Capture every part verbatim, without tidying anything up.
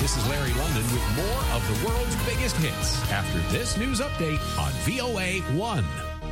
This is Larry London with more of the world's biggest hits after this news update on V O A one.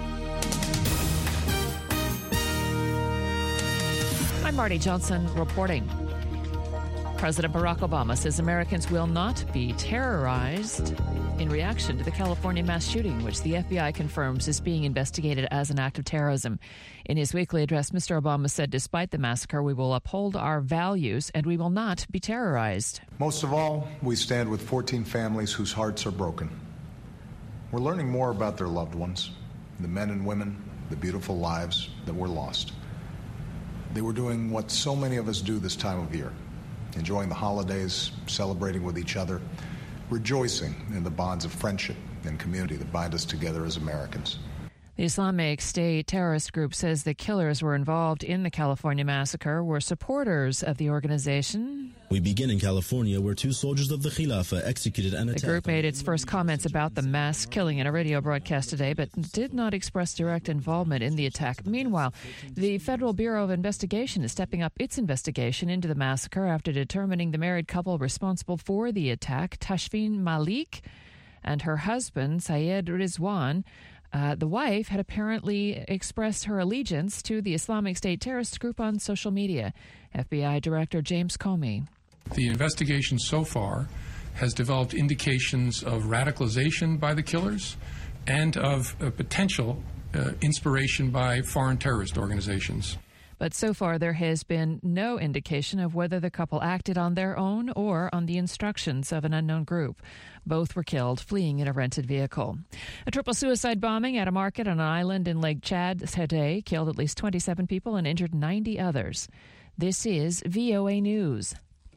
I'm Marty Johnson reporting. President Barack Obama says Americans will not be terrorized in reaction to the California mass shooting, which the F B I confirms is being investigated as an act of terrorism. In his weekly address, Mister Obama said, despite the massacre, we will uphold our values and we will not be terrorized. Most of all, we stand with fourteen families whose hearts are broken. We're learning more about their loved ones, the men and women, the beautiful lives that were lost. They were doing what so many of us do this time of year, enjoying the holidays, celebrating with each other, rejoicing in the bonds of friendship and community that bind us together as Americans. The Islamic State terrorist group says the killers were involved in the California massacre were supporters of the organization. We begin in California, where two soldiers of the Khilafah executed an attack. The group made its first comments about the mass killing in a radio broadcast today, but did not express direct involvement in the attack. Meanwhile, the Federal Bureau of Investigation is stepping up its investigation into the massacre after determining the married couple responsible for the attack, Tashfeen Malik and her husband, Syed Rizwan. Uh, the wife had apparently expressed her allegiance to the Islamic State terrorist group on social media. F B I Director James Comey. The investigation so far has developed indications of radicalization by the killers and of a potential uh, inspiration by foreign terrorist organizations. But so far, there has been no indication of whether the couple acted on their own or on the instructions of an unknown group. Both were killed fleeing in a rented vehicle. A triple suicide bombing at a market on an island in Lake Chad today killed at least twenty-seven people and injured ninety others. This is V O A News.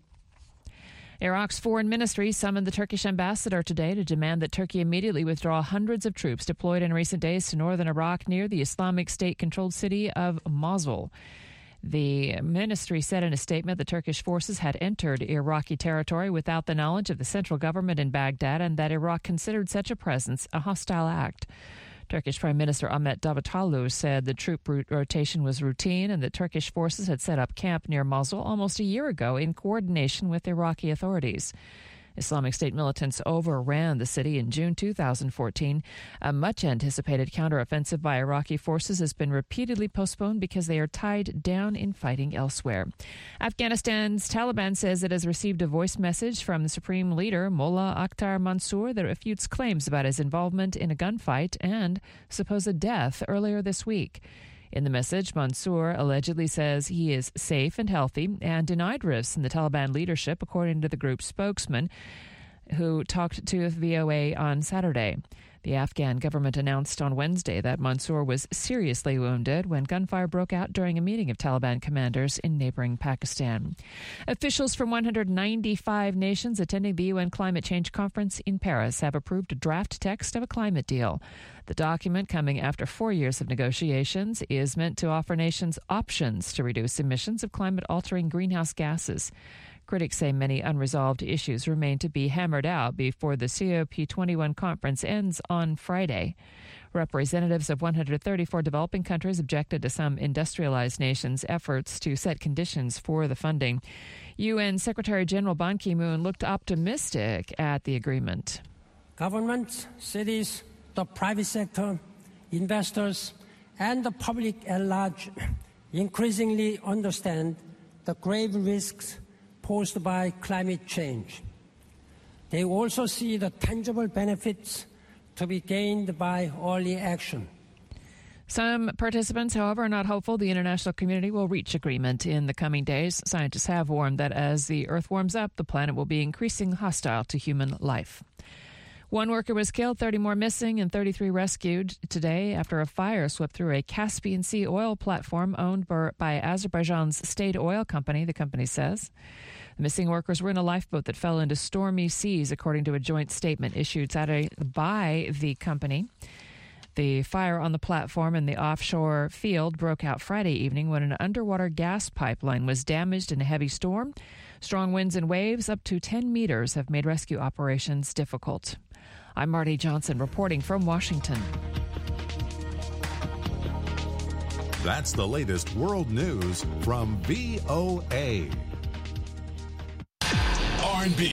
Iraq's foreign ministry summoned the Turkish ambassador today to demand that Turkey immediately withdraw hundreds of troops deployed in recent days to northern Iraq near the Islamic State-controlled city of Mosul. The ministry said in a statement that Turkish forces had entered Iraqi territory without the knowledge of the central government in Baghdad and that Iraq considered such a presence a hostile act. Turkish Prime Minister Ahmet Davutoglu said the troop rotation was routine and that Turkish forces had set up camp near Mosul almost a year ago in coordination with Iraqi authorities. Islamic State militants overran the city in June two thousand fourteen. A much-anticipated counteroffensive by Iraqi forces has been repeatedly postponed because they are tied down in fighting elsewhere. Afghanistan's Taliban says it has received a voice message from the Supreme Leader Mullah Akhtar Mansour that refutes claims about his involvement in a gunfight and supposed death earlier this week. In the message, Mansour allegedly says he is safe and healthy and denied rifts in the Taliban leadership, according to the group's spokesman, who talked to V O A on Saturday. The Afghan government announced on Wednesday that Mansour was seriously wounded when gunfire broke out during a meeting of Taliban commanders in neighboring Pakistan. Officials from one hundred ninety-five nations attending the U N Climate Change Conference in Paris have approved a draft text of a climate deal. The document, coming after four years of negotiations, is meant to offer nations options to reduce emissions of climate-altering greenhouse gases. Critics say many unresolved issues remain to be hammered out before the C O P twenty-one conference ends on Friday. Representatives of one hundred thirty-four developing countries objected to some industrialized nations' efforts to set conditions for the funding. U N Secretary General Ban Ki-moon looked optimistic at the agreement. Governments, cities, the private sector, investors, and the public at large increasingly understand the grave risks posed by climate change. They also see the tangible benefits to be gained by early action. Some participants, however, are not hopeful the international community will reach agreement in the coming days. Scientists have warned that as the Earth warms up, the planet will be increasingly hostile to human life. One worker was killed, thirty more missing, and thirty-three rescued today after a fire swept through a Caspian Sea oil platform owned by Azerbaijan's state oil company, the company says. The missing workers were in a lifeboat that fell into stormy seas, according to a joint statement issued Saturday by the company. The fire on the platform in the offshore field broke out Friday evening when an underwater gas pipeline was damaged in a heavy storm. Strong winds and waves up to ten meters have made rescue operations difficult. I'm Marty Johnson reporting from Washington. That's the latest world news from V O A. R and B